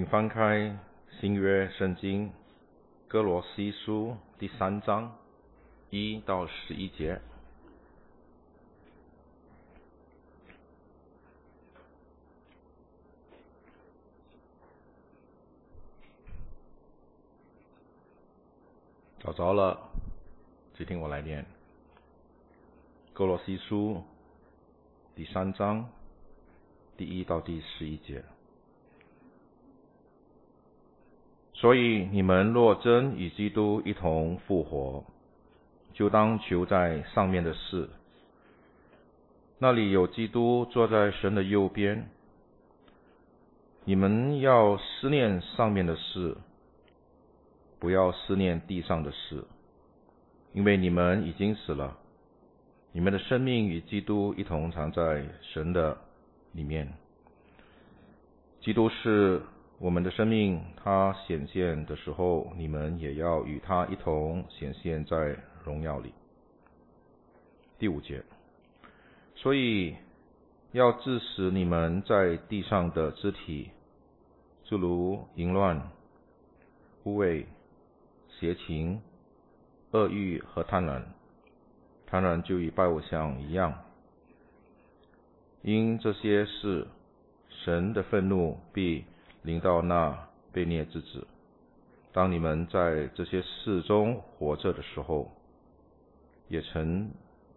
请翻开新约圣经哥罗西书第3章1到11节。找着了，就听我来念。哥罗西书第3章第1到第11节。所以你们若真与基督一同复活，就当求在上面的事，那里有基督坐在神的右边。你们要思念上面的事，不要思念地上的事，因为你们已经死了，你们的生命与基督一同藏在神的里面。基督是我们的生命，他显现的时候，你们也要与他一同显现在荣耀里。第5节，所以要治死你们在地上的肢体，诸如淫乱、污秽、邪情、恶欲和贪婪。贪婪就与拜偶像一样。因这些事，神的愤怒必临到那悖逆之子。当你们在这些事中活着的时候，也曾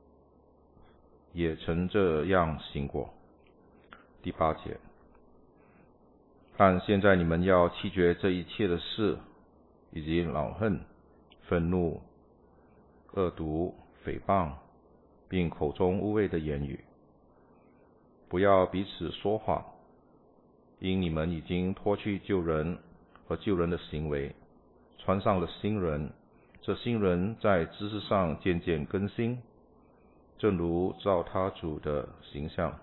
这样行过。第8节，但现在你们要弃绝这一切的事，以及恼恨、愤怒、恶毒、诽谤，并口中污秽的言语。不要彼此说谎，因你们已经脱去旧人和旧人的行为，穿上了新人。这新人在知识上渐渐更新，正如照他主的形象。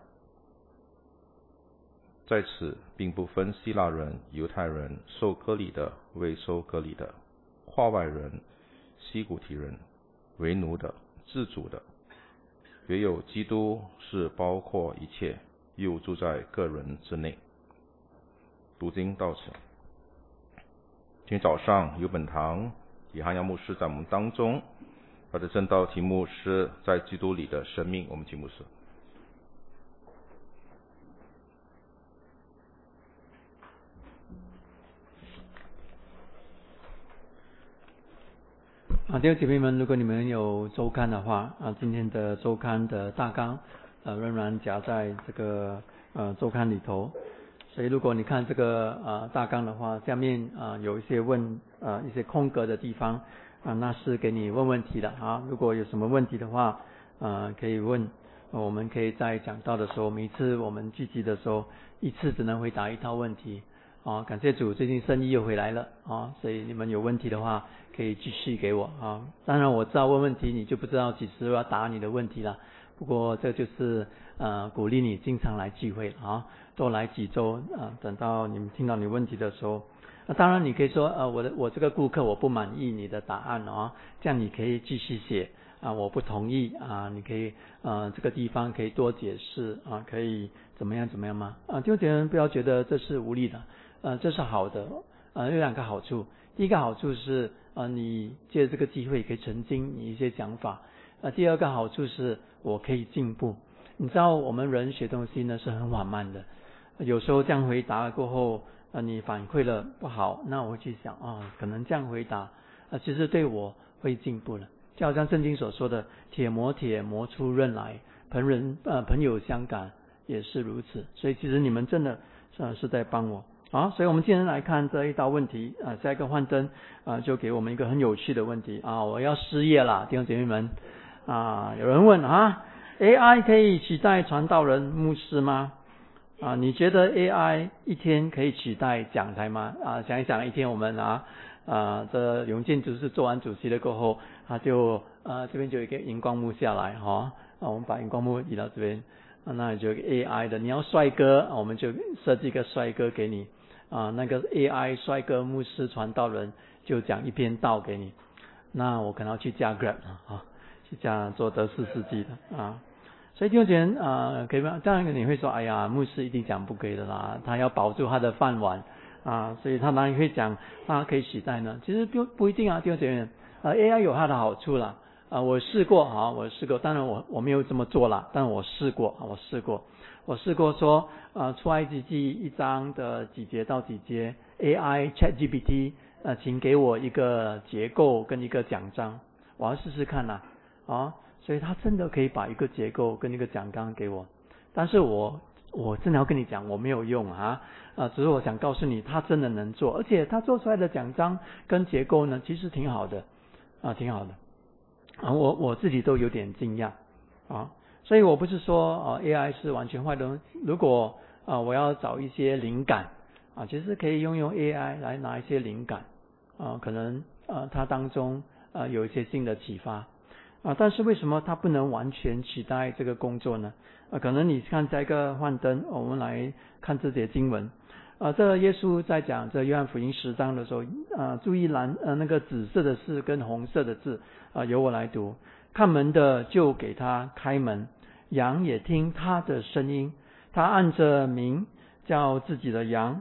在此并不分希腊人、犹太人，受割礼的、未受割礼的，化外人、西古提人，为奴的、自主的，唯有基督是包括一切，又住在个人之内。读经到此。今天早上有本堂李汉阳牧师在我们当中，他的正道题目是在基督里的生命。我们请牧师。 弟兄姐妹们，如果你们有周刊的话，今天的周刊的大纲仍然夹在这个周刊里头。所以如果你看这个大纲的话，下面有一些一些空格的地方那是给你问问题的如果有什么问题的话可以问，我们可以在讲道的时候，每一次我们聚集的时候，一次只能回答一套问题感谢主，最近生意又回来了所以你们有问题的话可以继续给我当然我知道问问题你就不知道几时要答你的问题了，不过这就是鼓励你经常来聚会多来几周等到你们听到你问题的时候，当然你可以说我这个顾客我不满意你的答案这样你可以继续写我不同意你可以这个地方可以多解释可以怎么样吗弟兄姐妹不要觉得这是无力的这是好的有2个好处。第一个好处是你借这个机会可以澄清你一些讲法第二个好处是我可以进步。你知道我们人学东西呢是很缓慢的，有时候这样回答过后你反馈了不好，那我会去想可能这样回答其实对我会进步了。就好像圣经所说的铁磨铁磨出刃来，朋友相感也是如此。所以其实你们真的是在帮我所以我们今天来看这一道问题下一个幻灯就给我们一个很有趣的问题我要失业了，弟兄姐妹们有人问AI 可以取代传道人牧师吗你觉得 AI 一天可以取代讲台吗想一想，一天我们这永健主席做完主席了过后他就这边就有一个荧光幕下来我们把荧光幕移到这边那就有一个 AI 的，你要帅哥我们就设计一个帅哥给你那个 AI 帅哥牧师传道人就讲一篇道给你，那我可能要去加 Grab 去加做德士司机的所以弟兄姐妹可以吗？当然你会说哎呀牧师一定讲不可以的啦，他要保住他的饭碗所以他哪里会讲它可以取代呢？其实不一定啊，弟兄姐妹，AI 有它的好处啦。我试过，当然我没有这么做啦，但我试过说，出埃及记1章的几节到几节 ，AI ChatGPT，请给我一个结构跟一个讲章，我要试试看啦，所以他真的可以把一个结构跟一个讲纲给我，但是我真的要跟你讲，我没有用只是我想告诉你，他真的能做，而且他做出来的讲章跟结构呢，其实挺好的，挺好的。我自己都有点惊讶所以我不是说AI 是完全坏的。如果我要找一些灵感其实可以用 AI 来拿一些灵感可能它当中有一些新的启发但是为什么它不能完全取代这个工作呢？可能你看这个幻灯，我们来看这节经文这耶稣在讲这约翰福音10章的时候注意那个紫色的字跟红色的字由我来读。看门的就给他开门，羊也听他的声音，他按着名叫自己的羊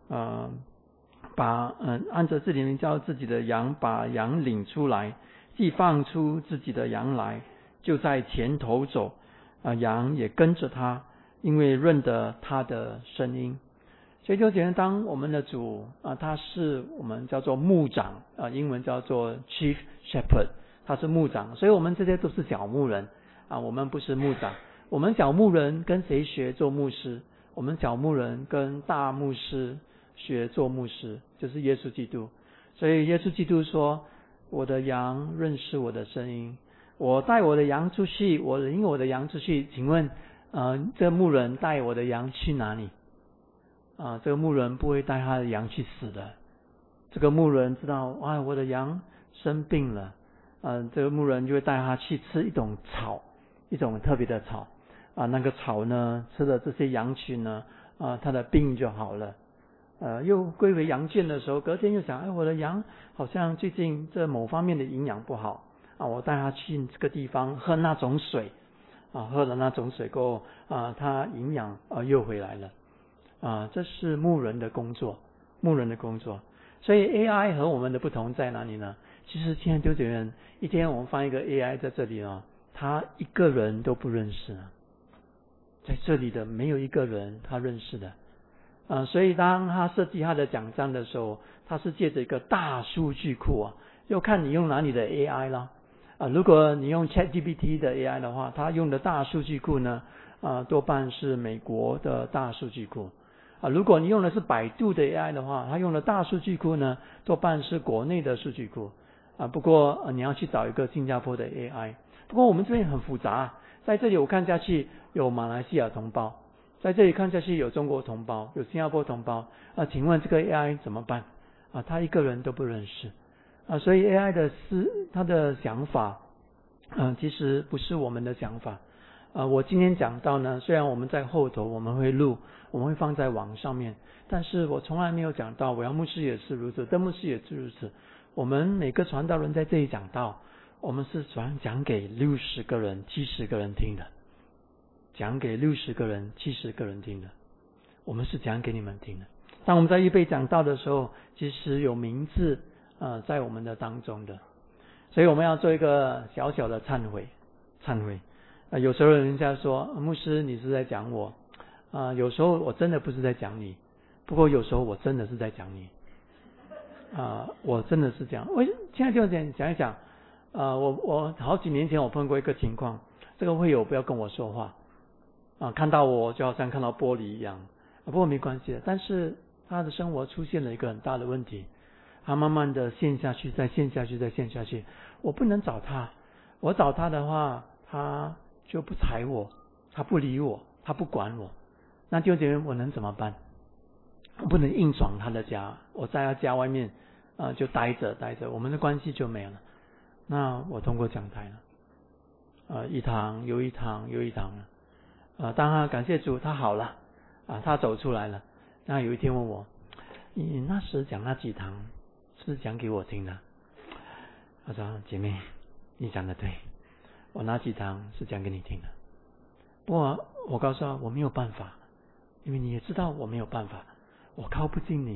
按着自己的名叫自己的羊，把羊领出来，既放出自己的羊来，就在前头走羊也跟着他，因为认得他的声音。所以就觉得当我们的主他是我们叫做牧长英文叫做 Chief Shepherd， 他是牧长，所以我们这些都是小牧人我们不是牧长。我们小牧人跟谁学做牧师？我们小牧人跟大牧师学做牧师，就是耶稣基督。所以耶稣基督说，我的羊认识我的声音，我带我的羊出去，我领我的羊出去。请问这牧人带我的羊去哪里这个牧人不会带他的羊去死的。这个牧人知道我的羊生病了这个牧人就会带他去吃一种草，一种特别的草那个草呢，吃了这些羊群呢他的病就好了又归回羊圈的时候，隔天又想我的羊好像最近这某方面的营养不好我带他去这个地方喝那种水喝了那种水过后他营养又回来了这是牧人的工作，牧人的工作。所以 AI 和我们的不同在哪里呢？其实现在就觉得一天我们放一个 AI 在这里他一个人都不认识在这里的没有一个人他认识的所以当他设计他的奖章的时候，他是借着一个大数据库要看你用哪里的 AI 啦如果你用 ChatGPT 的 AI 的话，他用的大数据库呢多半是美国的大数据库如果你用的是百度的 AI 的话，他用的大数据库呢多半是国内的数据库不过你要去找一个新加坡的 AI。 不过我们这边很复杂在这里我看下去有马来西亚同胞，在这里看下去有中国同胞，有新加坡同胞请问这个 AI 怎么办他一个人都不认识所以 AI 的他的想法其实不是我们的想法我今天讲到呢，虽然我们在后头我们会录，我们会放在网上面，但是我从来没有讲到，我要牧师也是如此，邓牧师也是如此。我们每个传道人在这里讲道，我们是讲给60个人、70个人听的，讲给60个人、70个人听的，我们是讲给你们听的。当我们在预备讲道的时候，其实有名字在我们的当中的，所以我们要做一个小小的忏悔。有时候人家说牧师你是在讲我有时候我真的不是在讲你，不过有时候我真的是在讲你我真的是这样。现在就讲一讲我好几年前我碰过一个情况，这个会友不要跟我说话看到我就好像看到玻璃一样不过没关系的。但是他的生活出现了一个很大的问题，他慢慢的陷下去，再陷下去，再陷下去。我不能找他，我找他的话他就不睬我，他不理我，他不管我，那就觉得我能怎么办？我不能硬闯他的家，我在他家外面就待着，我们的关系就没有了。那我通过讲台了一堂又一堂又一堂了当他感谢主他好了他走出来了。那有一天问我，你那时讲那几堂是不是讲给我听的？我说姐妹你讲的对，我那几堂是讲给你听的。不过我告诉他我没有办法，因为你也知道我没有办法，我靠不近你，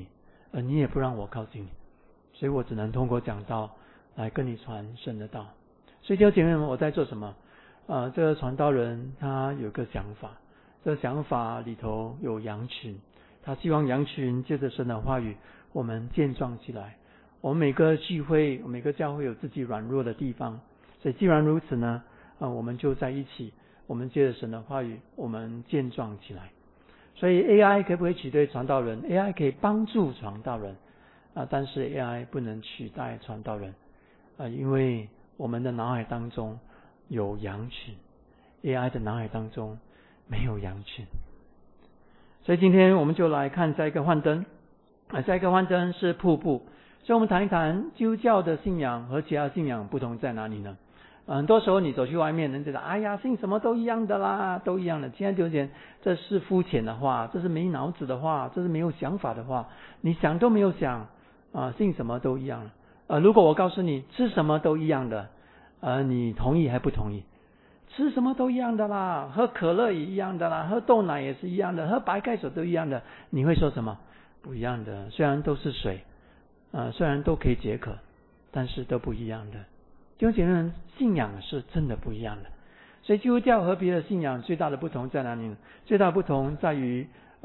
你也不让我靠近你，所以我只能通过讲道来跟你传神的道。所以弟兄姐妹们，我在做什么？这个传道人他有个想法，这个想法里头有羊群，他希望羊群借着神的话语，我们健壮起来。我们每个聚会，每个教会有自己软弱的地方，所以既然如此呢，我们就在一起，我们借着神的话语，我们健壮起来。所以 AI 可不可以取代传道人？ AI 可以帮助传道人但是 AI 不能取代传道人因为我们的脑海当中有羊群， AI 的脑海当中没有羊群。所以今天我们就来看下一个幻灯下一个幻灯是瀑布。所以我们谈一谈基督教的信仰和其他信仰不同在哪里呢？很多时候你走去外面，人觉得哎呀，信什么都一样的啦，都一样的。亲爱的弟兄姐妹，这是肤浅的话，这是没脑子的话，这是没有想法的话。你想都没有想信什么都一样如果我告诉你吃什么都一样的你同意还不同意？吃什么都一样的啦，喝可乐也一样的啦，喝豆奶也是一样的，喝白开水都一样的，你会说什么？不一样的。虽然都是水虽然都可以解渴，但是都不一样的。弟兄姐妹们，信仰是真的不一样的。所以基督教和别的信仰最大的不同在哪里呢？最大的不同在于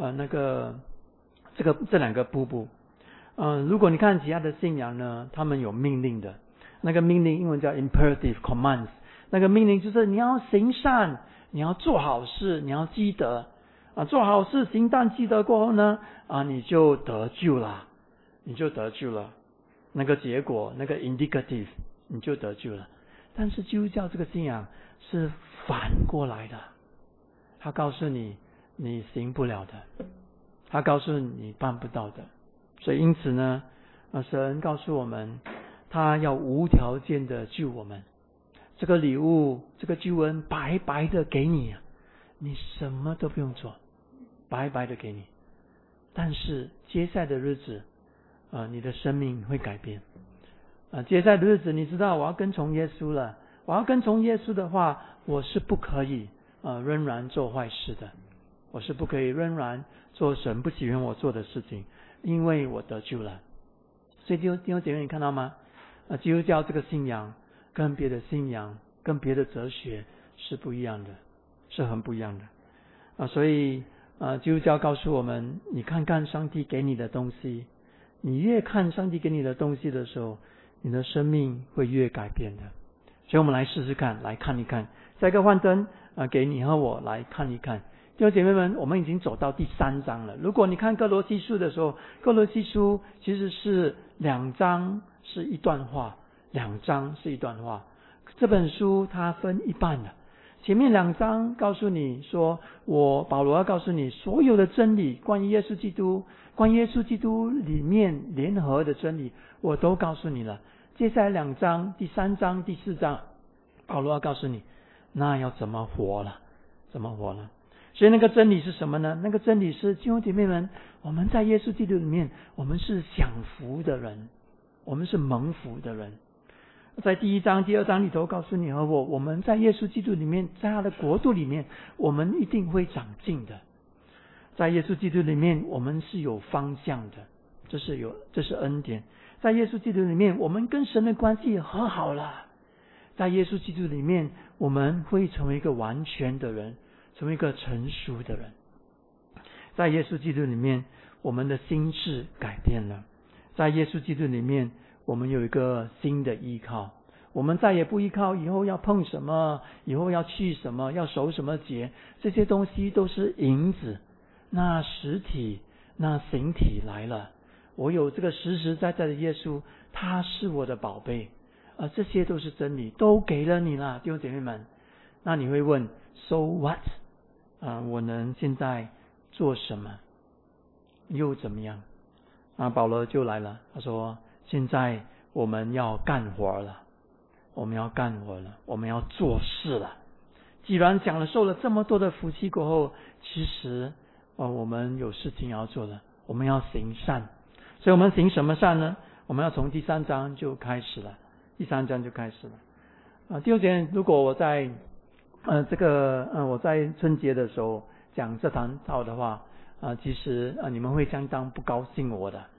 这两个瀑布如果你看其他的信仰呢，他们有命令的，那个命令英文叫 imperative commands， 那个命令就是你要行善，你要做好事，你要积德做好事行善积德过后呢你就得救了，你就得救了，那个结果那个 indicative 你就得救了。但是基督教这个信仰是反过来的，他告诉你你行不了的，他告诉你办不到的。所以因此呢神告诉我们他要无条件的救我们，这个礼物这个救恩白白的给你你什么都不用做，白白的给你。但是接下来的日子你的生命会改变接下来的日子你知道我要跟从耶稣了，我要跟从耶稣的话，我是不可以仍然做坏事的，我是不可以仍然做神不喜欢我做的事情，因为我得救了。所以弟兄姐妹，你看到吗基督教这个信仰跟别的信仰跟别的哲学是不一样的，是很不一样的所以基督教告诉我们，你看看上帝给你的东西，你越看上帝给你的东西的时候，你的生命会越改变的。所以我们来试试看，来看一看。下一个幻灯给你和我来看一看。弟兄姐妹们，我们已经走到第3章了。如果你看歌罗西书的时候，歌罗西书其实是2章是一段话，2章是一段话。这本书它分一半的，前面2章告诉你说，保罗要告诉你所有的真理，关于耶稣基督，关于耶稣基督里面联合的真理，我都告诉你了。接下来2章，第3章、第4章，保罗要告诉你，那要怎么活了，怎么活了。所以那个真理是什么呢？那个真理是弟兄姐妹们，我们在耶稣基督里面，我们是享福的人，我们是蒙福的人。在第1章、第2章里头告诉你和我们在耶稣基督里面，在他的国度里面，我们一定会长进的。在耶稣基督里面，我们是有方向的，这是恩典。在耶稣基督里面，我们跟神的关系和好了。在耶稣基督里面，我们会成为一个完全的人，成为一个成熟的人。在耶稣基督里面，我们的心智改变了。在耶稣基督里面，我们有一个新的依靠，我们再也不依靠以后要碰什么，以后要去什么，要守什么节，这些东西都是影子。那实体，那形体来了，我有这个实实在在的耶稣，他是我的宝贝这些都是真理，都给了你了，弟兄姐妹们。那你会问 So what 我能现在做什么，又怎么样保罗就来了，他说现在我们要干活了，我们要干活了，我们要做事了。既然受了这么多的福气过后，其实我们有事情要做了，我们要行善。所以我们行什么善呢？我们要从第3章就开始了，第3章就开始了弟兄姐妹，如果我在我在春节的时候讲这堂道的话其实你们会相当不高兴我的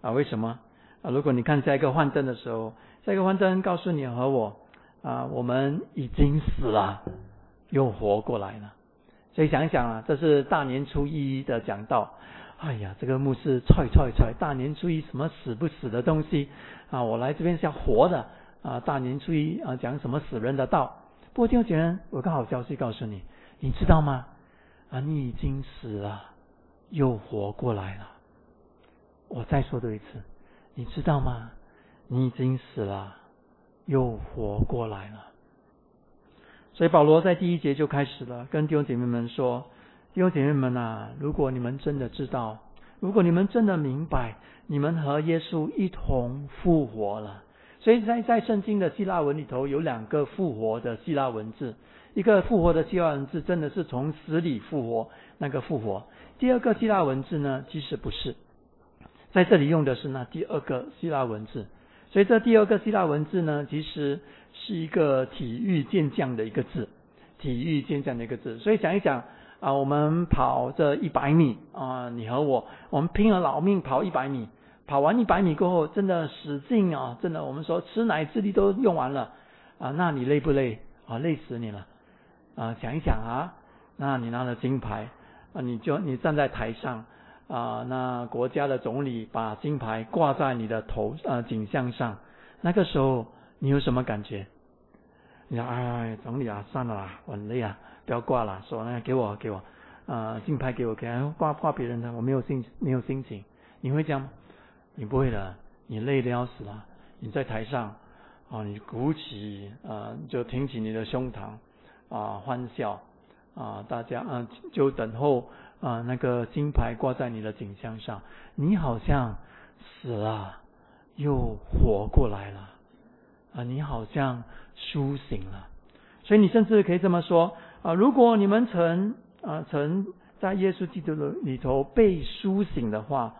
为什么？如果你看下一个幻灯的时候，下一个幻灯告诉你和我我们已经死了，又活过来了。所以想一想这是大年初一的讲道。哎呀，这个牧师踹，大年初一什么死不死的东西我来这边是要活的大年初一讲什么死人的道。不过弟兄姐妹，我有个好消息告诉你，你知道吗？你已经死了，又活过来了。我再说多一次，你知道吗？你已经死了，又活过来了。所以保罗在第1节就开始了，跟弟兄姐妹们说，弟兄姐妹们如果你们真的知道，如果你们真的明白，你们和耶稣一同复活了。所以在圣经的希腊文里头有2个复活的希腊文字，一个复活的希腊文字真的是从死里复活，那个复活。第二个希腊文字呢，其实不是，在这里用的是那第2个希腊文字。所以这第2个希腊文字呢，其实是一个体育健将的一个字，体育健将的一个字。所以想一想我们跑这100米你和我们拼了老命跑100米，跑完100米过后真的使劲真的我们说吃奶智力都用完了那你累不累累死你了想一想那你拿了金牌你站在台上那国家的总理把金牌挂在你的头颈项上，那个时候你有什么感觉？你说总理算了啦，我很累不要挂了，说给我金牌给我挂别人的，我没有心情。你会这样吗？你不会的，你累得要死了。你在台上你鼓起就挺起你的胸膛欢笑大家就等候那个金牌挂在你的颈项上，你好像死了又活过来了你好像苏醒了。所以你甚至可以这么说如果你们曾在耶稣基督里头被苏醒的话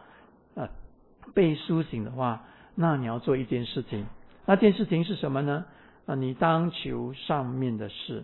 那你要做一件事情，那件事情是什么呢你当求上面的事，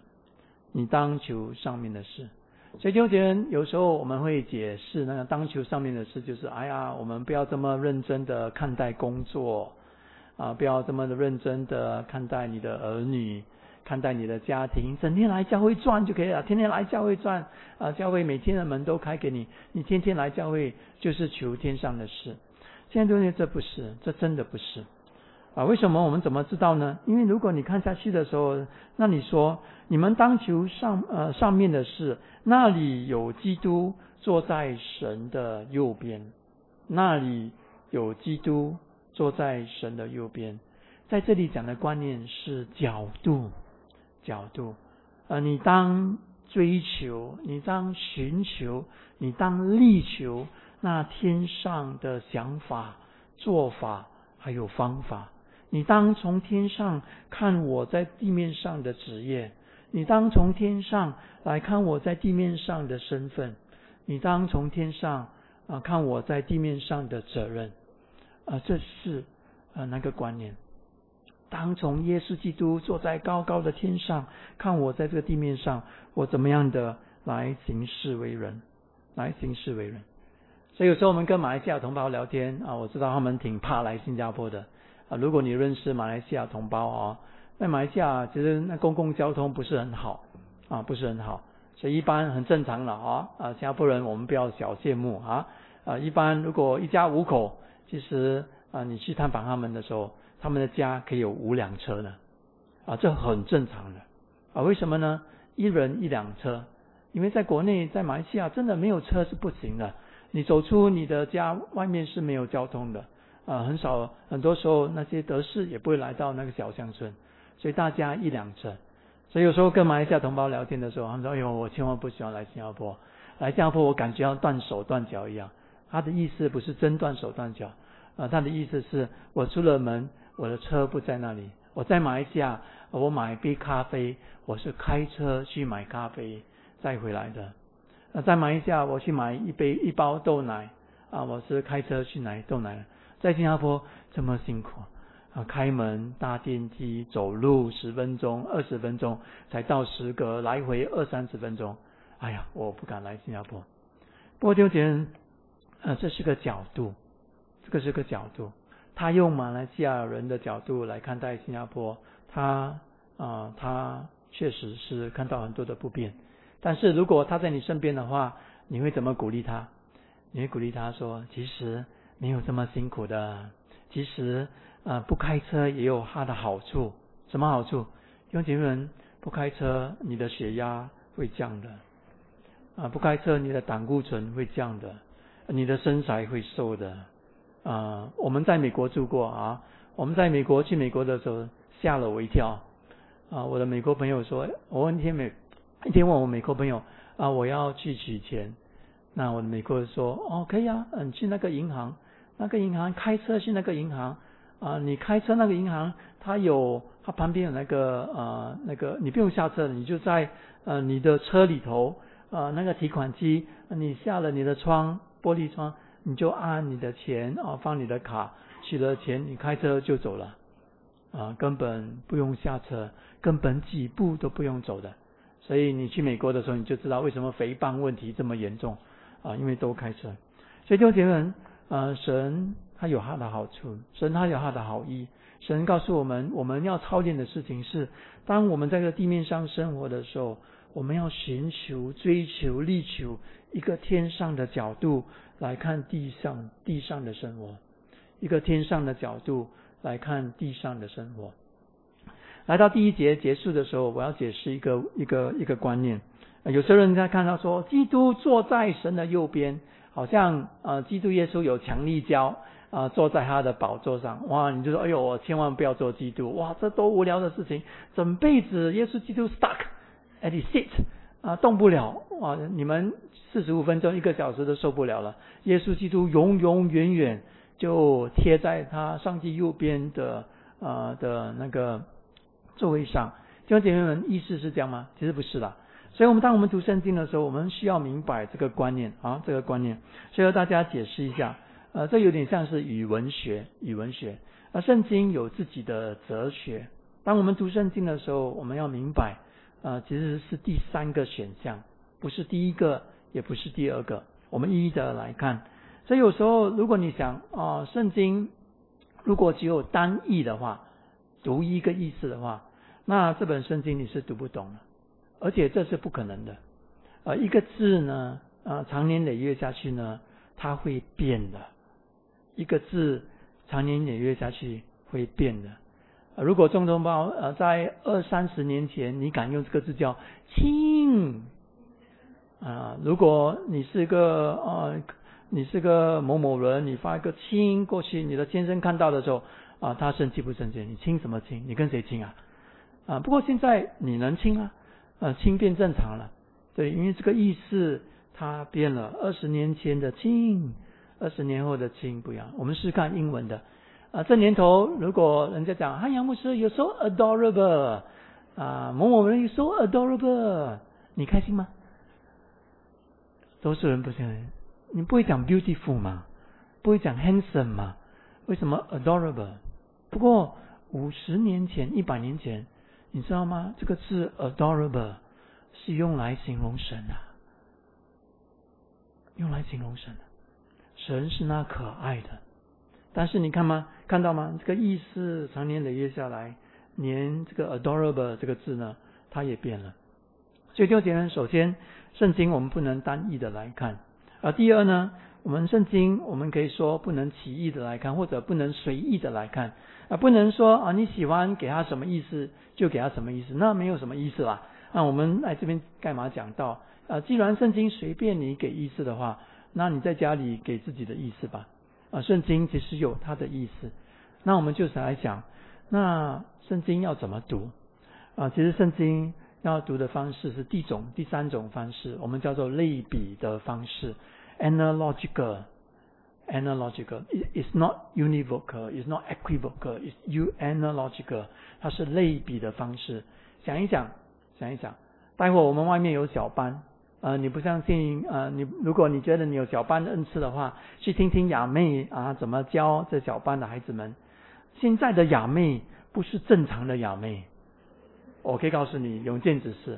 所以弟兄姐妹，有时候我们会解释那个当求上面的事，就是我们不要这么认真的看待工作不要这么的认真的看待你的儿女，看待你的家庭，整天来教会转就可以了，天天来教会转教会每天的门都开给你，你天天来教会就是求天上的事。现在弟兄姐妹，这不是，这真的不是为什么？我们怎么知道呢？因为如果你看下去的时候，那你说你们当求上面的事，那里有基督坐在神的右边，那里有基督坐在神的右边。在这里讲的观念是角度你当追求，你当寻求，你当力求那天上的想法、做法还有方法。你当从天上看我在地面上的职业，你当从天上来看我在地面上的身份，你当从天上看我在地面上的责任这是那个观念。当从耶稣基督坐在高高的天上看我在这个地面上，我怎么样的来行事为人。所以有时候我们跟马来西亚同胞聊天我知道他们挺怕来新加坡的如果你认识马来西亚同胞在马来西亚其实那公共交通不是很好所以一般很正常了新加坡人我们不要小羡慕一般如果一家5口，其实你去探访他们的时候，他们的家可以有5辆车的这很正常的为什么呢？一人1辆车，因为在国内在马来西亚真的没有车是不行的，你走出你的家外面是没有交通的很多时候那些德士也不会来到那个小乡村，所以大家1辆车。所以有时候跟马来西亚同胞聊天的时候，他们说我千万不喜欢来新加坡，来新加坡我感觉要断手断脚一样。他的意思不是真断手断脚他的意思是我出了门，我的车不在那里。我在马来西亚我买杯咖啡，我是开车去买咖啡再回来的在马来西亚我去买一包豆奶我是开车去买豆奶的。在新加坡这么辛苦开门搭电梯走路10分钟20分钟才到10个，来回20-30分钟。我不敢来新加坡。不过弟兄姐妹这是个角度这个是个角度。他用马来西亚人的角度来看待新加坡，他确实是看到很多的不便。但是如果他在你身边的话，你会怎么鼓励他？你会鼓励他说，其实没有这么辛苦的，其实不开车也有它的好处。什么好处？弟兄姐妹们，不开车你的血压会降的，不开车你的胆固醇会降的，你的身材会瘦的。我们在美国住过我们在美国去美国的时候吓了我一跳。我的美国朋友说，我一天问我美国朋友我要去取钱，那我的美国人说可以你去那个银行开车去那个银行你开车那个银行它旁边有那个你不用下车，你就在你的车里头那个提款机，你下了你的玻璃窗，你就按你的钱放你的卡，取了钱你开车就走了根本不用下车，根本几步都不用走的。所以你去美国的时候你就知道为什么肥胖问题这么严重因为都开车。所以弟兄姐妹们神他有他的好处，神他有他的好意。神告诉我们，我们要操练的事情是，当我们在这个地面上生活的时候，我们要寻求、追求、力求一个天上的角度来看地上的生活，一个天上的角度来看地上的生活。来到第一节结束的时候，我要解释一个观念。有些人在看到说，基督坐在神的右边，好像基督耶稣有强力胶坐在他的宝座上。哇，你就说，哎呦，我千万不要做基督。哇，这多无聊的事情！整辈子耶稣基督 stuck at his seat动不了你们45分钟1个小时都受不了了。耶稣基督永永远远就贴在他上帝右边的那个座位上。弟兄姐妹们，意思是这样吗？其实不是啦。所以当我们读圣经的时候，我们需要明白这个观念这个观念。所以和大家解释一下这有点像是语文学圣经有自己的哲学。当我们读圣经的时候，我们要明白其实是第3个选项，不是第1个，也不是第2个。我们一一的来看。所以有时候如果你想圣经如果只有单义的话，读一个意思的话，那这本圣经你是读不懂的，而且这是不可能的。一个字呢长年累月下去呢，它会变的。一个字长年累月下去会变的。如果钟同胞在20-30年前你敢用这个字叫亲如果你是个某某人，你发一个亲过去，你的先生看到的时候他生气不生气？你亲什么亲？你跟谁亲不过现在你能亲亲变正常了。对，因为这个意思它变了。20年前的亲，20年后的亲不一样。我们是看英文的这年头如果人家讲杨牧师 you're so adorable 某某人 you're so adorable， 你开心吗？多数人不相信。你不会讲 beautiful 吗？不会讲 handsome 吗？为什么 adorable？ 不过50年前100年前你知道吗？这个字 adorable 是用来形容神用来形容神神是那可爱的。但是你看到吗？这个意思长年累月下来，连这个 adorable 这个字呢它也变了。所以弟兄姐妹，首先圣经我们不能单一的来看第二呢，我们圣经我们可以说不能奇异的来看，或者不能随意的来看不能说你喜欢给他什么意思就给他什么意思，那没有什么意思啦我们来这边干嘛讲到既然圣经随便你给意思的话，那你在家里给自己的意思吧圣经其实有它的意思。那我们就是来讲，那圣经要怎么读其实圣经要读的方式是第3种方式，我们叫做类比的方式 analogical. It's not univocal, it's not equivocal, it's analogical. 它是类比的方式。想一想，待会我们外面有小班你不相信如果你觉得你有小班的恩赐的话，去听听雅妹怎么教这小班的孩子们。现在的雅妹不是正常的雅妹，我可以告诉你，永健只是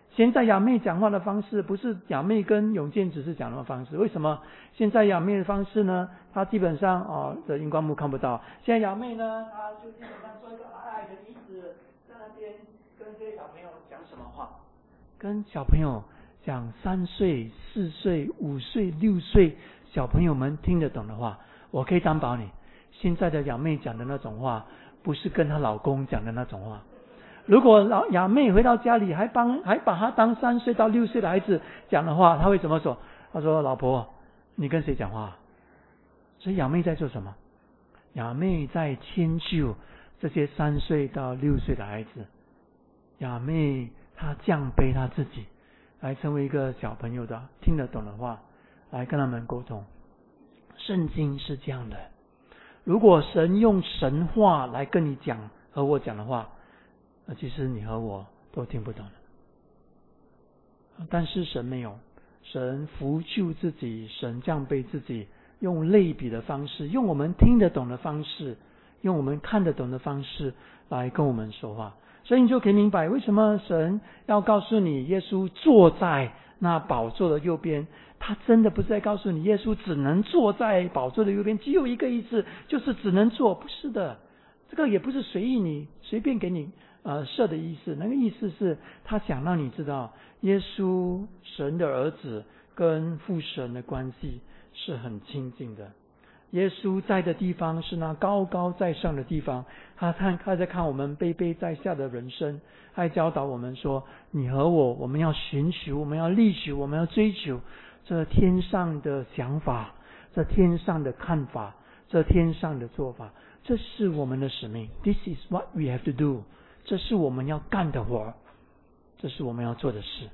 现在雅妹讲话的方式不是雅妹跟永健只是讲的方式。为什么现在雅妹的方式呢？她基本上这荧光幕看不到。现在雅妹呢，她就基本上坐一个矮矮的椅子，在那边跟这些小朋友讲什么话？跟小朋友讲3岁、4岁、5岁、6岁小朋友们听得懂的话。我可以担保你，现在的雅妹讲的那种话，不是跟她老公讲的那种话。如果雅妹回到家里还把她当3岁到6岁的孩子讲的话，她会怎么说？她说：“老婆，你跟谁讲话？”所以雅妹在做什么？雅妹在迁就这些3岁到6岁的孩子。雅妹她降卑她自己，来成为一个小朋友的听得懂的话，来跟他们沟通。圣经是这样的，如果神用神话来跟你讲和我讲的话，其实你和我都听不懂的。但是神没有，神扶救自己，神降卑自己，用类比的方式，用我们听得懂的方式，用我们看得懂的方式来跟我们说话。所以你就可以明白为什么神要告诉你耶稣坐在那宝座的右边。他真的不是在告诉你耶稣只能坐在宝座的右边，只有一个意思，就是只能坐。不是的，这个也不是随便给你设的意思。那个意思是他想让你知道耶稣神的儿子跟父神的关系是很亲近的。耶稣在的地方是那高高在上的地方，他在看我们卑卑在下的人生，还教导我们说，你和我们要寻求，我们要力求，我们要追求这天上的想法，这天上的看法，这天上的做法。这是我们的使命。 This is what we have to do。 这是我们要干的活，这是我们要做的事。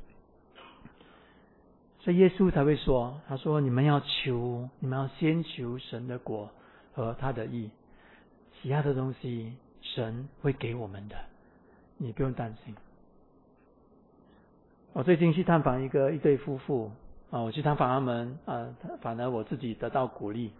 所以耶稣才会说，他说你们要先求神的国和他的义，其他的东西神会给我们的，你不用担心。我最近去探访一对夫妇我去探访他们反而我自己得到鼓励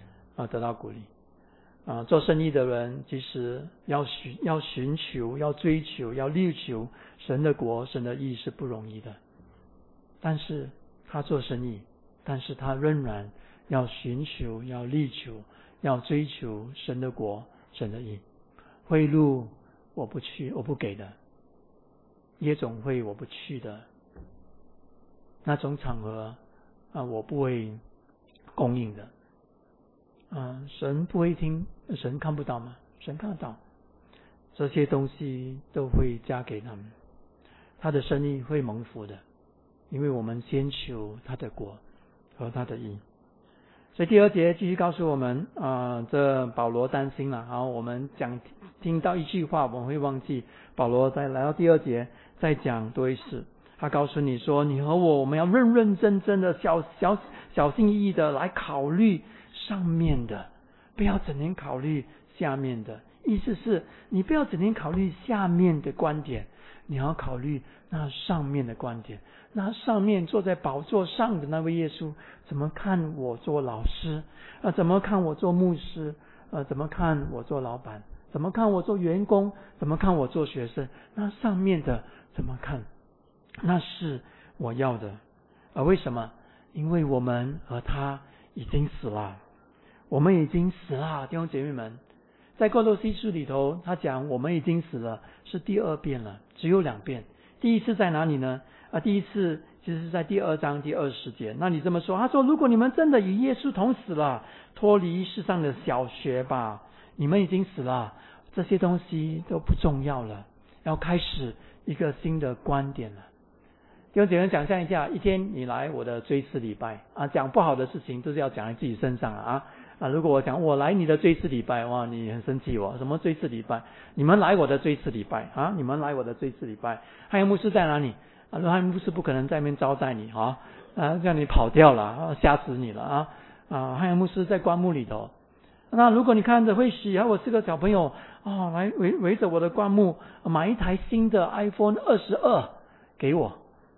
做生意的人其实要寻求，要追求，要力求神的国，神的义是不容易的。但是他做生意，但是他仍然要寻求，要力求，要追求神的国，神的义。贿赂我不去，我不给的；夜总会我不去的，那种场合我不会供应的。神不会听，神看不到吗？神看得到，这些东西都会加给他们，他的生意会蒙福的，因为我们先求他的国和他的义。所以第2节继续告诉我们这保罗担心了。然后我们听到一句话我们会忘记，保罗再来到第2节再讲多一次。他告诉你说，你和我们要认认真真的小心翼翼的来考虑上面的，不要整天考虑下面的。意思是你不要整天考虑下面的观点，你要考虑那上面的观点。那上面坐在宝座上的那位耶稣怎么看我做老师怎么看我做牧师怎么看我做老板，怎么看我做员工，怎么看我做学生，那上面的怎么看，那是我要的。为什么？因为我们和他已经死了，我们已经死了。弟兄姐妹们，在哥罗西书里头他讲我们已经死了是第2遍了，只有2遍。第一次在哪里呢？第一次其实是在第2章第20节，那你这么说，他说如果你们真的与耶稣同死了，脱离世上的小学吧，你们已经死了，这些东西都不重要了，要开始一个新的观点了。弟兄姐妹想象一下，一天你来我的追思礼拜讲不好的事情都是要讲在自己身上如果我讲我来你的追思礼拜，哇，你很生气什么追思礼拜？你们来我的追思礼拜你们来我的追思礼拜，汉阳牧师在哪里汉阳牧师不可能在那边招待你让你跑掉了吓死你了汉阳牧师在棺木里头。那如果你看着会喜我是个小朋友来围着我的棺木买一台新的 iPhone 22给我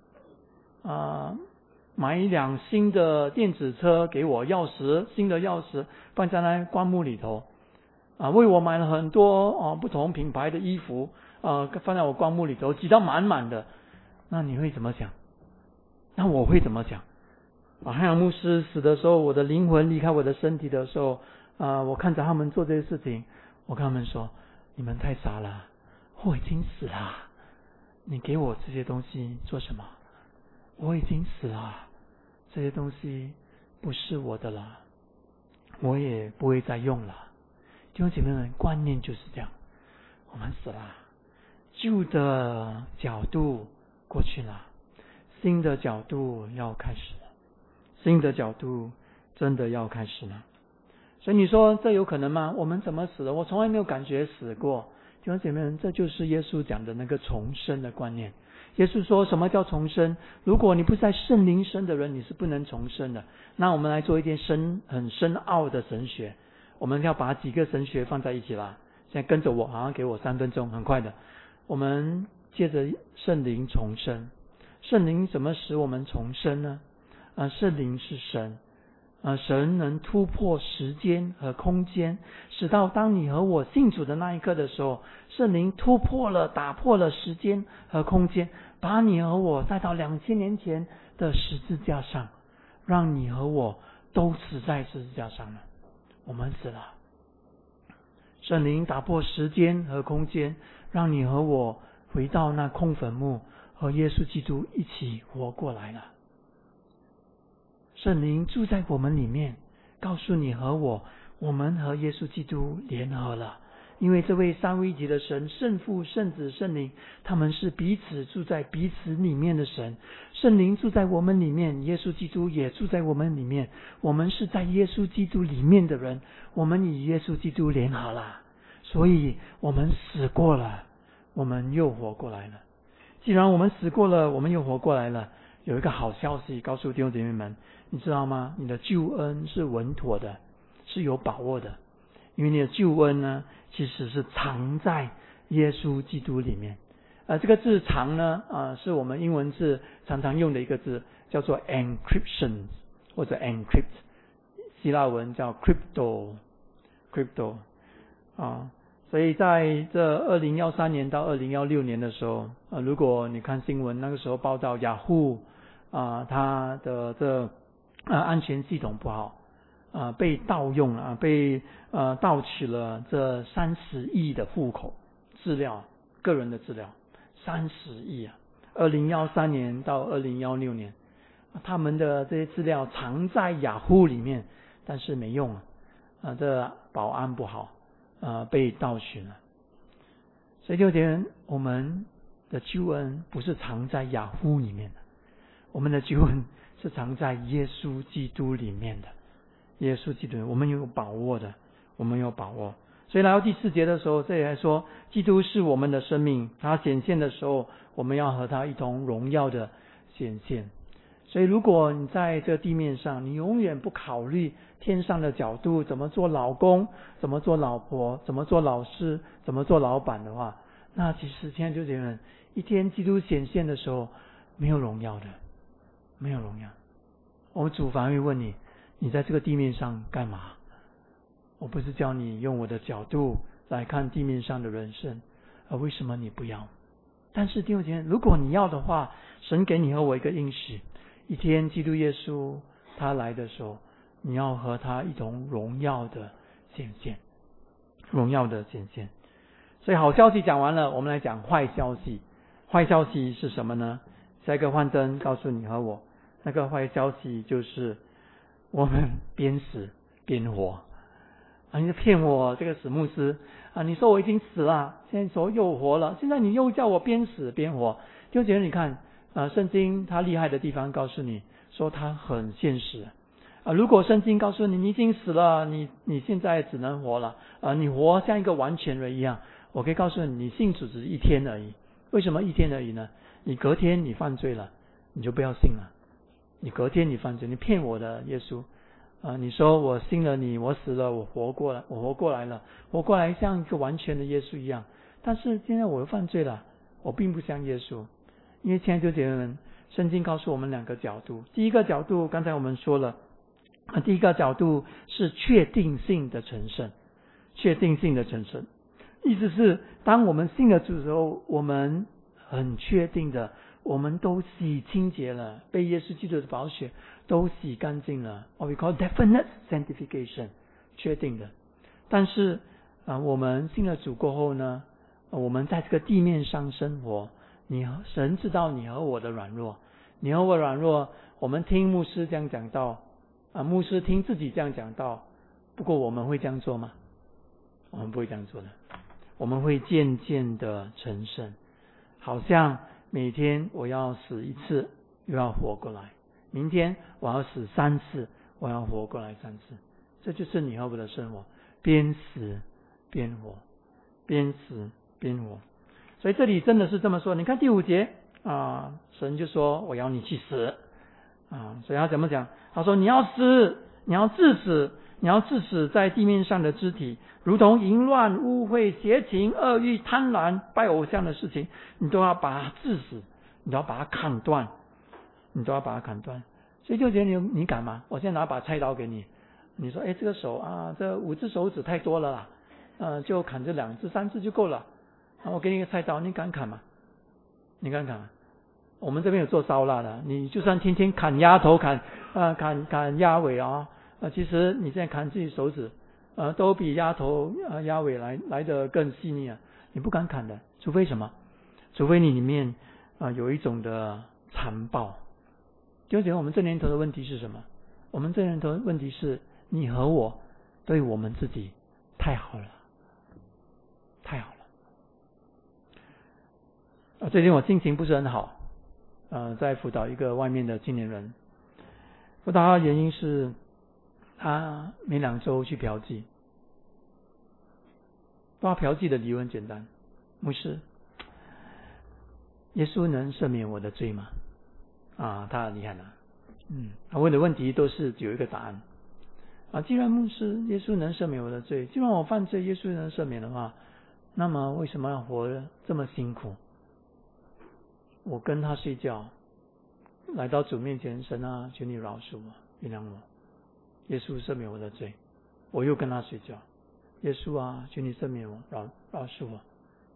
买一辆新的电子车给我，新的钥匙放在那棺木里头为我买了很多不同品牌的衣服放在我棺木里头，挤到满满的。 那你会怎么想？那我会怎么想？汉阳牧师死的时候，我的灵魂离开我的身体的时候，我看着他们做这些事情，我跟他们说：你们太傻了，我已经死了，你给我这些东西做什么？我已经死了，这些东西不是我的了，我也不会再用了。弟兄姐妹们，观念就是这样，我们死了，旧的角度过去了，新的角度要开始了，新的角度真的要开始了。所以你说这有可能吗？我们怎么死了？我从来没有感觉死过。弟兄姐妹们，这就是耶稣讲的那个重生的观念。耶稣说什么叫重生？如果你不是在圣灵生的人，你是不能重生的。那我们来做一点很深奥的神学，我们要把几个神学放在一起啦。现在跟着我，好像给我3分钟，很快的。我们借着圣灵重生。圣灵怎么使我们重生呢？圣灵是神，神能突破时间和空间，使到当你和我信主的那一刻的时候，圣灵突破了、打破了时间和空间，把你和我带到2000年前的十字架上，让你和我都死在十字架上了。我们死了，圣灵打破时间和空间，让你和我回到那空坟墓，和耶稣基督一起活过来了。圣灵住在我们里面，告诉你和我们和耶稣基督联合了。因为这位三位一体的神，圣父、圣子、圣灵，他们是彼此住在彼此里面的神。圣灵住在我们里面，耶稣基督也住在我们里面。我们是在耶稣基督里面的人，我们与耶稣基督联合了，所以我们死过了，我们又活过来了。既然我们死过了，我们又活过来了，有一个好消息告诉弟兄姐妹们，你知道吗？你的救恩是稳妥的，是有把握的。因为你的救恩呢，其实是藏在耶稣基督里面。这个字藏呢，是我们英文字常常用的一个字，叫做 encryption 或者 encrypt， 希腊文叫 crypto。所以在这2013年到2016年的时候，如果你看新闻，那个时候报道雅虎它的安全系统不好，被盗用了，被盗取了这30亿的户口资料，个人的资料，30亿啊！2013年到2016年，他们的这些资料藏在雅虎里面，但是没用这保安不好，被盗取了。所以就点，我们的救恩不是藏在雅虎里面的，我们的救恩是藏在耶稣基督里面的。耶稣基督，我们有把握的，我们有把握。所以来到第4节的时候，这里还说，基督是我们的生命，他显现的时候，我们要和他一同荣耀的显现。所以如果你在这个地面上，你永远不考虑天上的角度，怎么做老公，怎么做老婆，怎么做老师，怎么做老板的话，那其实现在就觉得，一天基督显现的时候，没有荣耀的，没有荣耀。我们主反而会问你，你在这个地面上干嘛？我不是叫你用我的角度来看地面上的人生，为什么你不要？但是弟兄姐妹，如果你要的话，神给你和我一个应许，一天基督耶稣他来的时候，你要和他一同荣耀的显现，荣耀的显现。所以好消息讲完了，我们来讲坏消息。坏消息是什么呢？下一个幻灯告诉你和我，那个坏消息就是我们边死边活。你骗我这个史牧师你说我已经死了，现在说又活了，现在你又叫我边死边活。弟兄姐妹，你看圣经它厉害的地方告诉你说它很现实如果圣经告诉你你已经死了，你现在只能活了你活像一个完全人一样，我可以告诉你，你信主只是1天而已。为什么1天而已呢？你隔天你犯罪了，你就不要信了。你隔天你犯罪，你骗我的耶稣你说我信了你，我死了，我活过来了，活过来像一个完全的耶稣一样。但是现在我又犯罪了，我并不像耶稣。因为现在就觉得圣经告诉我们2个角度。第一个角度刚才我们说了第一个角度是确定性的成圣，确定性的成圣，意思是当我们信了主的时候，我们很确定的我们都洗清洁了，被耶稣基督的宝血都洗干净了。What we call definite sanctification， 确定的。但是我们信了主过后呢，我们在这个地面上生活，神知道你和我的软弱，你和我软弱，我们听牧师这样讲道，牧师听自己这样讲道，不过我们会这样做吗？我们不会这样做的。我们会渐渐的成圣，好像每天我要死一次又要活过来，明天我要死3次，我要活过来3次。这就是你和我的生活，边死边活，边死边活。所以这里真的是这么说。你看第5节神就说我要你去死所以他怎么讲？他说你要死，你要致死，你要致死在地面上的肢体，如同淫乱、污秽、邪情、恶欲、贪婪、拜偶像的事情，你都要把它致死，你都要把它砍断，你都要把它砍断。所以就觉得你敢吗？我现在拿把菜刀给你，你说这个手这5只手指太多了啦，就砍这2只3只就够了。我给你一个菜刀，你敢砍吗？你敢砍吗？我们这边有做烧腊的，你就算天天砍鸭头、砍鸭尾其实你现在砍自己手指都比鸭头鸭尾来得更细腻你不敢砍的，除非什么？除非你里面有一种的残暴。就觉得我们这年头的问题是什么？我们这年头的问题是你和我对我们自己太好了，太好了。最近我心情不是很好，在辅导一个外面的青年人，辅导他的原因是他每2周去嫖妓。他嫖妓的理由很简单，牧师，耶稣能赦免我的罪吗？他很厉害了。他问的问题都是只有一个答案。既然牧师，耶稣能赦免我的罪，既然我犯罪，耶稣能赦免的话，那么为什么要活得这么辛苦？我跟他睡觉，来到主面前，神求你饶恕我，原谅我。耶稣赦免我的罪，我又跟他睡觉，耶稣求你赦免我，饶恕我。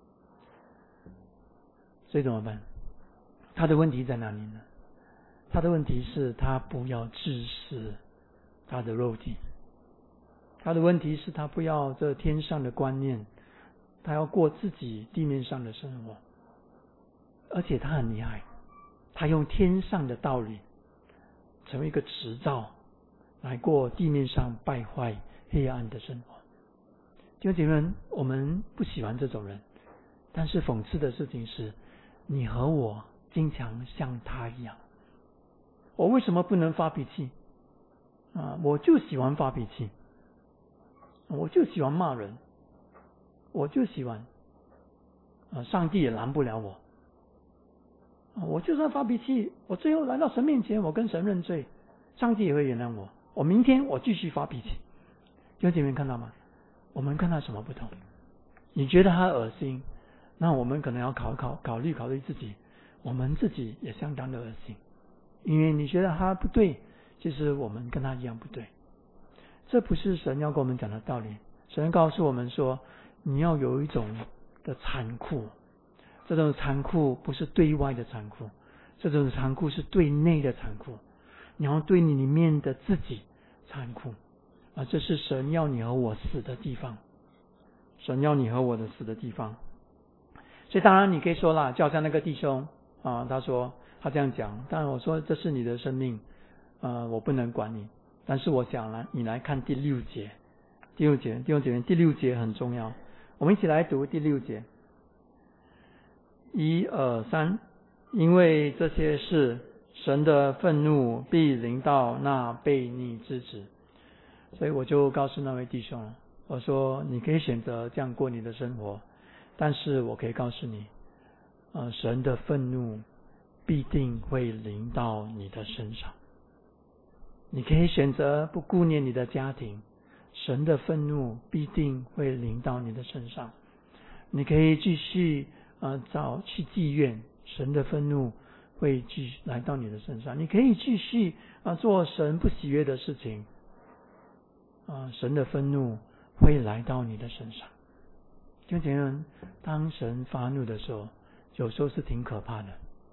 所以怎么办？他的问题在哪里呢？他的问题是他不要致死他的肉体，他的问题是他不要这天上的观念，他要过自己地面上的生活。而且他很厉害，他用天上的道理成为一个执照，来过地面上败坏黑暗的生活。弟兄姐妹们，我们不喜欢这种人，但是讽刺的事情是，你和我经常像他一样。我为什么不能发脾气？我就喜欢发脾气，我就喜欢骂人，我就喜欢上帝也拦不了我。我就算发脾气，我最后来到神面前，我跟神认罪，上帝也会原谅我。我明天我继续发脾气。弟兄姐妹看到吗？我们跟他什么不同？你觉得他恶心，那我们可能要考虑自己，我们自己也相当的恶心。因为你觉得他不对，其实我们跟他一样不对。这不是神要跟我们讲的道理。神告诉我们说，你要有一种的残酷，这种残酷不是对外的残酷，这种残酷是对内的残酷。你要对你里面的自己残酷这是神要你和我死的地方，神要你和我的死的地方。所以当然你可以说啦，就好像那个弟兄他说他这样讲，当然我说这是你的生命我不能管你。但是我想你来看第6节，弟兄姐妹，第6节很重要，我们一起来读第6节。1、2、3，因为这些事，神的愤怒必临到那悖逆之子。所以我就告诉那位弟兄，我说你可以选择这样过你的生活，但是我可以告诉你神的愤怒必定会临到你的身上。你可以选择不顾念你的家庭，神的愤怒必定会临到你的身上。你可以继续去妓院，神的愤怒会继续来到你的身上。你可以继续做神不喜悦的事情神的愤怒会来到你的身上。弟兄姐妹，当神发怒的时候，有时候是挺可怕的。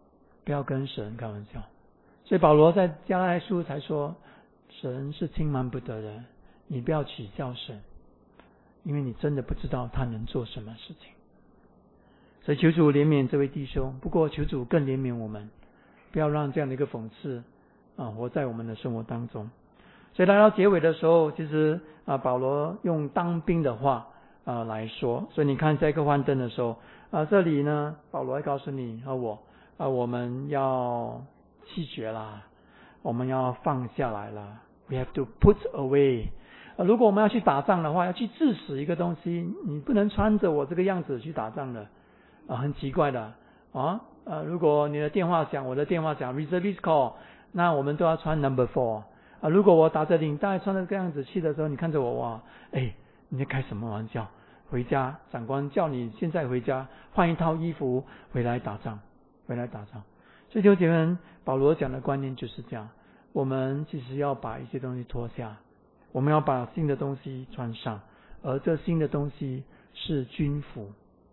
不要跟神开玩笑。所以保罗在加拉太书才说，神是轻慢不得的，你不要取笑神，因为你真的不知道他能做什么事情。所以求主怜悯这位弟兄，不过求主更怜悯我们，不要让这样的一个讽刺活在我们的生活当中。所以来到结尾的时候，其实保罗用当兵的话来说。所以你看下一个幻灯的时候这里呢，保罗会告诉你和我们要弃绝啦，我们要放下来了。We have to put away。如果我们要去打仗的话，要去致死一个东西，你不能穿着我这个样子去打仗的很奇怪的如果你的电话响，我的电话响 reservist call， 那我们都要穿 number 4如果我打着领带穿着这个样子去的时候，你看着我哇，你在开什么玩笑？回家长官叫你现在回家换一套衣服回来打仗。所以弟兄姐妹们，保罗讲的观念就是这样，我们其实要把一些东西脱下，我们要把新的东西穿上，而这新的东西是军服。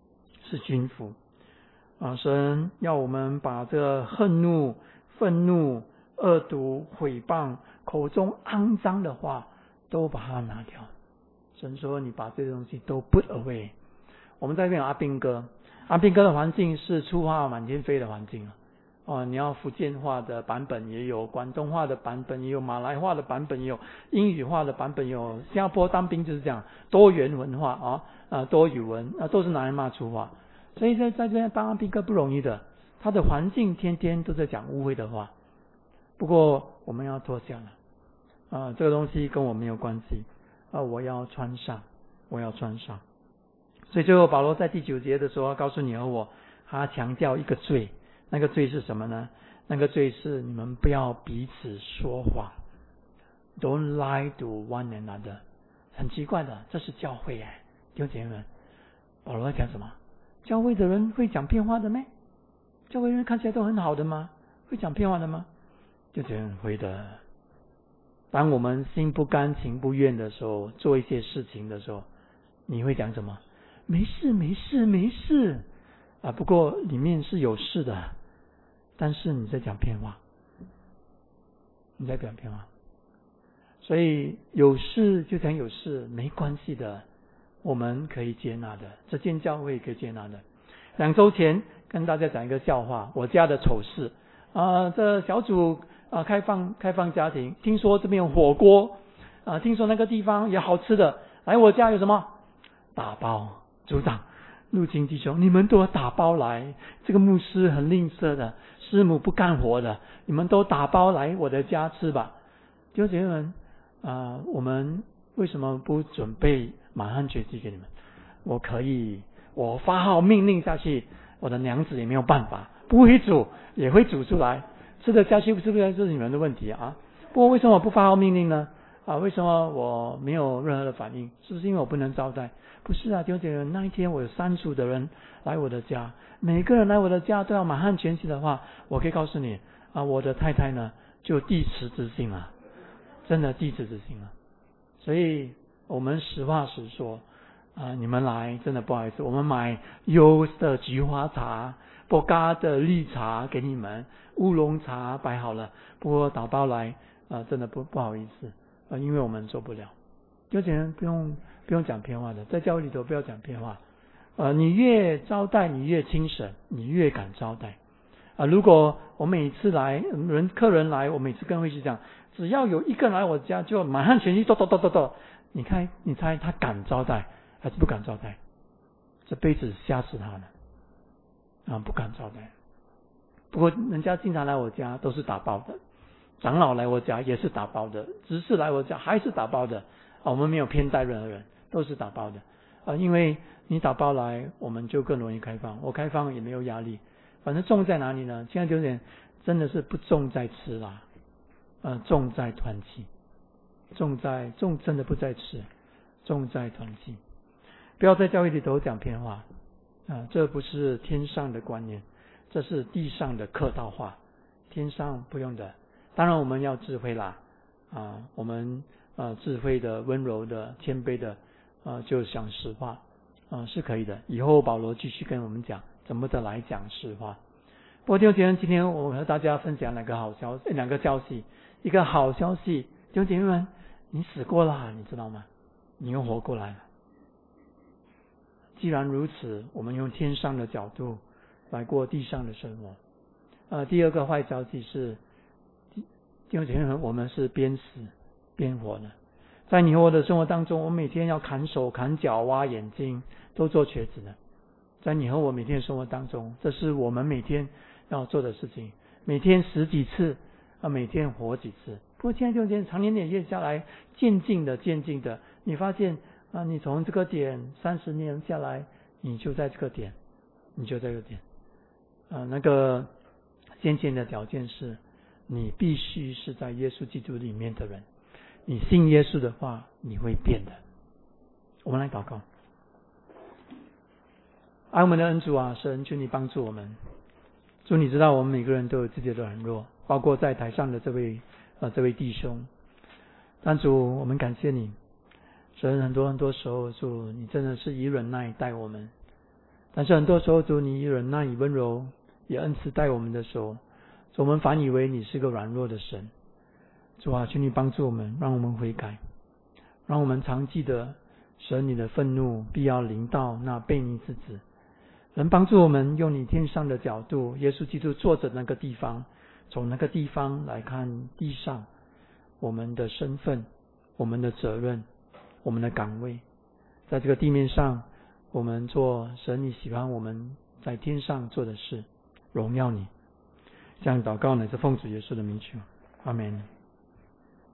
神要我们把这个恨怒、愤怒、恶毒、毁谤、口中肮脏的话都把它拿掉。神说你把这些东西都 put away。 我们在这边有阿兵哥的环境是粗话满天飞的环境你要福建话的版本也有，广东话的版本也有，马来话的版本也有，英语话的版本也有。新加坡当兵就是这样，多元文化多语文都是拿来骂粗话。所以在这边当阿兵哥不容易的，他的环境天天都在讲污秽的话。不过我们要脱下了这个东西跟我没有关系我要穿上。所以最后保罗在第9节的时候告诉你和我，他强调一个罪，那个罪是什么呢？那个罪是你们不要彼此说谎。 Don't lie to one another。 很奇怪的，这是教会弟兄姐妹们，保罗在讲什么？教会的人会讲骗话的咩？教会人看起来都很好的吗？会讲骗话的吗？就这样会的。当我们心不甘情不愿的时候，做一些事情的时候，你会讲什么？没事不过里面是有事的，但是你在讲骗话，所以有事就讲有事，没关系的，我们可以接纳的，这间教会可以接纳的。2周前跟大家讲一个笑话，我家的丑事这小组开放家庭，听说这边有火锅听说那个地方有好吃的，来我家有什么打包。组长陆金弟兄，你们都打包来，这个牧师很吝啬的，师母不干活的，你们都打包来我的家吃吧。弟兄姐妹们我们为什么不准备满汉全席给你们？我发号命令下去，我的娘子也没有办法，不会煮也会煮出来，吃得下去是不是就是你们的问题不过为什么我不发号命令呢为什么我没有任何的反应？是不是因为我不能招待？不是弟兄姐妹，那一天我有3组的人来我的家，每个人来我的家都要满汉全席的话，我可以告诉你我的太太呢就地持之心了，真的地持之心了。所以我们实话实说你们来真的不好意思，我们买优的菊花茶、波嘎的绿茶给你们，乌龙茶摆好了，不过打包来真的不好意思因为我们做不了。有些人不用讲骗话的，在教会里头不要讲骗话你越招待你越轻省，你越敢招待如果我每次来客人来，我每次跟会去讲，只要有一个人来我家就满汉全席你猜他敢招待还是不敢招待？这辈子吓死他了不敢招待。不过人家经常来我家都是打包的，长老来我家也是打包的，执事来我家还是打包的我们没有偏待任何人，都是打包的因为你打包来我们就更容易开放，我开放也没有压力。反正重在哪里呢？现在有点真的是不重在吃啦重在团契，重真的不在吃，重在团契。不要在教会里头讲骗话这不是天上的观念，这是地上的客套话，天上不用的。当然我们要智慧啦我们智慧的、温柔的、谦卑的就讲实话是可以的。以后保罗继续跟我们讲怎么的来讲实话不过弟兄姐妹，今天我和大家分享两个消息。一个好消息，弟兄姐妹们，你死过了，你知道吗？你又活过来了。既然如此，我们用天上的角度来过地上的生活。第二个坏消息是，弟兄姐妹们，我们是边死边活的。在你和我的生活当中，我们每天要砍手、砍脚、挖眼睛，都做瘸子的。在你和我每天的生活当中，这是我们每天要做的事情。每天死几次，每天活几次。不过亲爱的弟兄姐妹，长年累月下来，渐进的，你发现你从这个点30年下来，你就在这个点。那个先前的条件是，你必须是在耶稣基督里面的人。你信耶稣的话，你会变的。我们来祷告。爱我们的恩主啊，神，求你帮助我们。主，你知道我们每个人都有自己的软弱，包括在台上的这位弟兄。但主，我们感谢你，神，很多时候，主，你真的是以忍耐待我们。但是很多时候，主，你以忍耐、以温柔、以恩慈待我们的时候，主，我们反以为你是个软弱的神。主啊，求你帮助我们，让我们悔改，让我们常记得，神，你的愤怒必要临到那悖逆之子。能帮助我们用你天上的角度，耶稣基督坐着那个地方，从那个地方来看地上我们的身份、我们的责任、我们的岗位。在这个地面上，我们做神你喜欢我们在天上做的事，荣耀你。这样祷告呢，是奉主耶稣的名求，阿们。